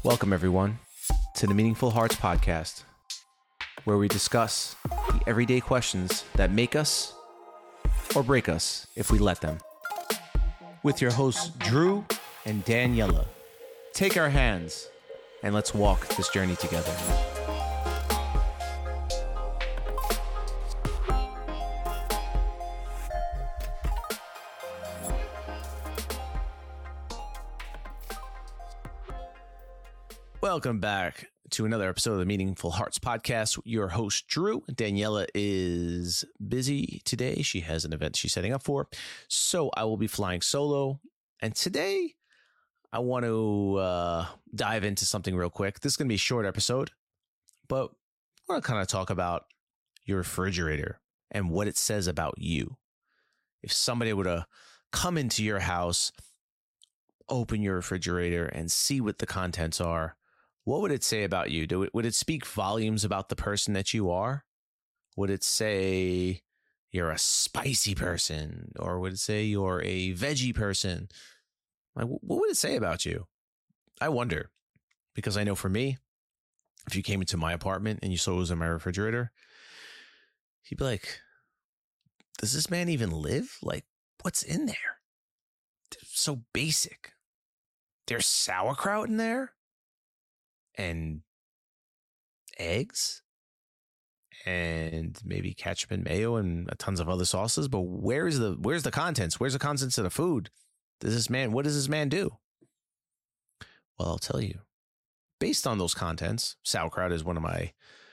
Welcome, everyone, to the Meaningful Hearts podcast, where we discuss the everyday questions that make us or break us if we let them. With your hosts, Drew and Daniela. Take our hands and let's walk this journey together. Welcome back to another episode of the Meaningful Hearts podcast. Your host, Drew. Daniela is busy today. She has an event she's setting up for. So I will be flying solo. And today I want to dive into something real quick. This is going to be a short episode, but I want to kind of talk about your refrigerator and what it says about you. If somebody were to come into your house, open your refrigerator and see what the contents are, what would it say about you? Would it speak volumes about the person that you are? Would it say you're a spicy person? Or would it say you're a veggie person? Like, what would it say about you? I wonder, because I know for me, if you came into my apartment and you saw what was in my refrigerator, you'd be like, does this man even live? Like, what's in there? It's so basic. There's sauerkraut in there? And eggs and maybe ketchup and mayo and tons of other sauces. But where's the contents? Where's the contents of the food? What does this man do? Well, I'll tell you. Based on those contents, sauerkraut is one of my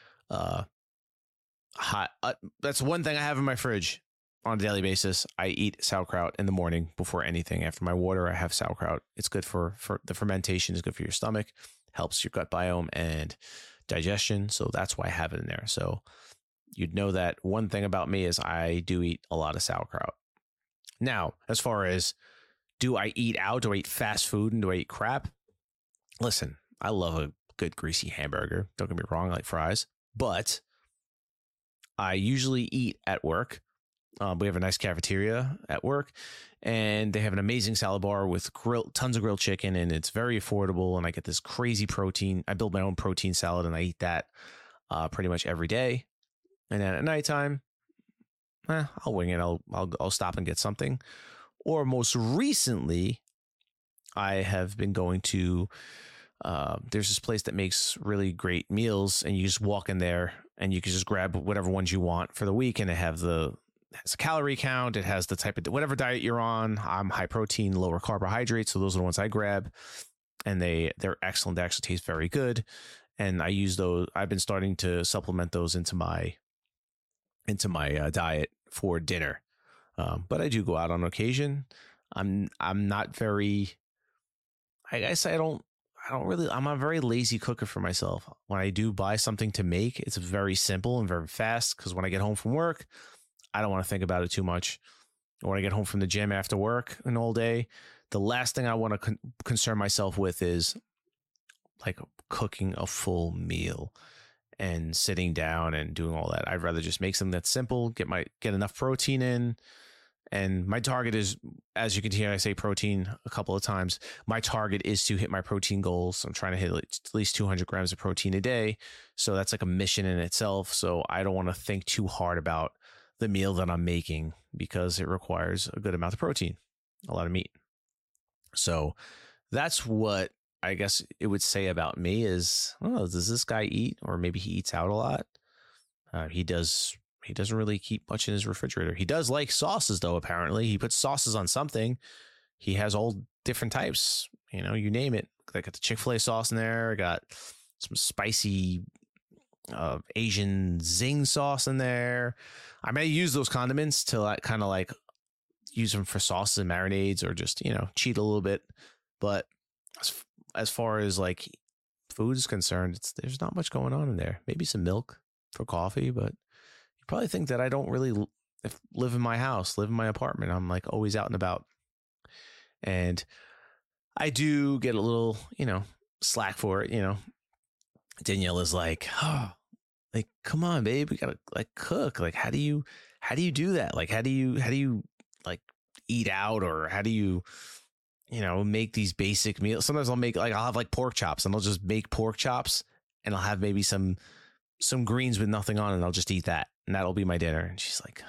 that's one thing I have in my fridge on a daily basis. I eat sauerkraut in the morning before anything. After my water, I have sauerkraut. It's good for the fermentation. Is good for your stomach. Helps your gut biome and digestion. So that's why I have it in there. So you'd know that one thing about me is I do eat a lot of sauerkraut. Now, as far as do I eat out? Do I eat fast food and do I eat crap? Listen, I love a good greasy hamburger. Don't get me wrong, I like fries. But I usually eat at work. We have a nice cafeteria at work, and they have an amazing salad bar with tons of grilled chicken, and it's very affordable. And I get this crazy protein. I build my own protein salad, and I eat that pretty much every day. And then at nighttime, I'll wing it. I'll stop and get something. Or most recently, I have been going to. There's this place that makes really great meals, and you just walk in there, and you can just grab whatever ones you want for the week, and it has a calorie count. It has the type of whatever diet you're on. I'm high protein, lower carbohydrates. So those are the ones I grab, and they're excellent. They actually taste very good. And I use those. I've been starting to supplement those into my diet for dinner. But I do go out on occasion. I'm not very, I guess I don't really, I'm a very lazy cooker for myself. When I do buy something to make, it's very simple and very fast. Cause when I get home from work, I don't want to think about it too much. Or when I get home from the gym after work an all day, the last thing I want to concern myself with is like cooking a full meal and sitting down and doing all that. I'd rather just make something that's simple, get enough protein in. And my target is, as you can hear, I say protein a couple of times. My target is to hit my protein goals. I'm trying to hit at least 200 grams of protein a day. So that's like a mission in itself. So I don't want to think too hard about the meal that I'm making because it requires a good amount of protein, a lot of meat. So that's what I guess it would say about me is, oh, does this guy eat? Or maybe he eats out a lot. He doesn't really keep much in his refrigerator. He does like sauces, though, apparently. He puts sauces on something. He has all different types, you name it. I got the Chick-fil-A sauce in there. I got some spicy Asian zing sauce in there. I may use those condiments to kind of use them for sauces and marinades or just, cheat a little bit. But as far as food is concerned, there's not much going on in there. Maybe some milk for coffee, but you probably think that I don't really live in my house, live in my apartment. I'm always out and about. And I do get a little, slack for it, Danielle is come on, babe, we gotta cook. How do you do that? How do you eat out, or how do you make these basic meals. Sometimes I'll have like pork chops, and I'll just make pork chops, and I'll have maybe some greens with nothing on it, and I'll just eat that, and that'll be my dinner. And she's like,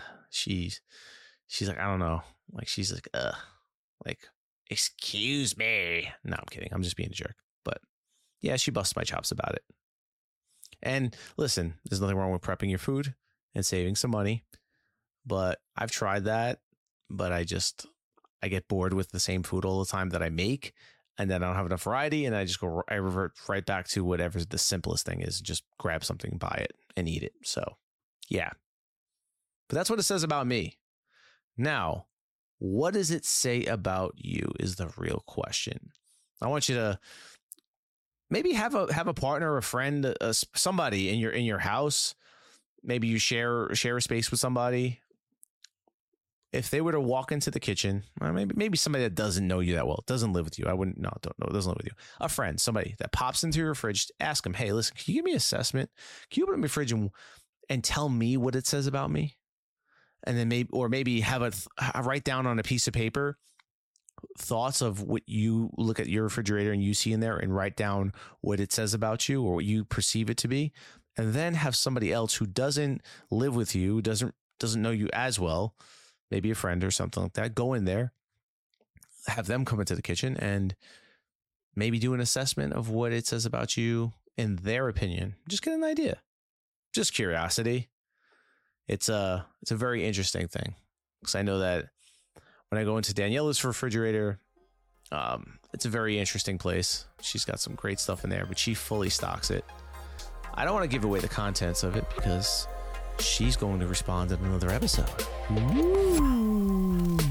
I don't know. Like, she's like, like, excuse me. No, I'm kidding. I'm just being a jerk. But yeah, she busts my chops about it. And listen, there's nothing wrong with prepping your food and saving some money. But I've tried that, but I get bored with the same food all the time that I make, and then I don't have enough variety, and I revert right back to whatever the simplest thing is. Just grab something, buy it, and eat it. So yeah. But that's what it says about me. Now, what does it say about you is the real question. I want you to maybe have a partner, or a friend, somebody in your house. Maybe you share a space with somebody. If they were to walk into the kitchen, or maybe somebody that doesn't know you that well, doesn't live with you. Don't know, doesn't live with you. A friend, somebody that pops into your fridge, ask them, hey, listen, can you give me an assessment? Can you open up my fridge and tell me what it says about me? And then maybe have write down on a piece of paper thoughts of what you look at your refrigerator and you see in there, and write down what it says about you or what you perceive it to be. And then have somebody else who doesn't live with you, doesn't know you as well, maybe a friend or something like that, go in there, have them come into the kitchen, and maybe do an assessment of what it says about you in their opinion. Just get an idea. Just curiosity. It's a very interesting thing, because I know that when I go into Daniela's refrigerator, it's a very interesting place. She's got some great stuff in there, but she fully stocks it. I don't want to give away the contents of it, because she's going to respond in another episode. Ooh.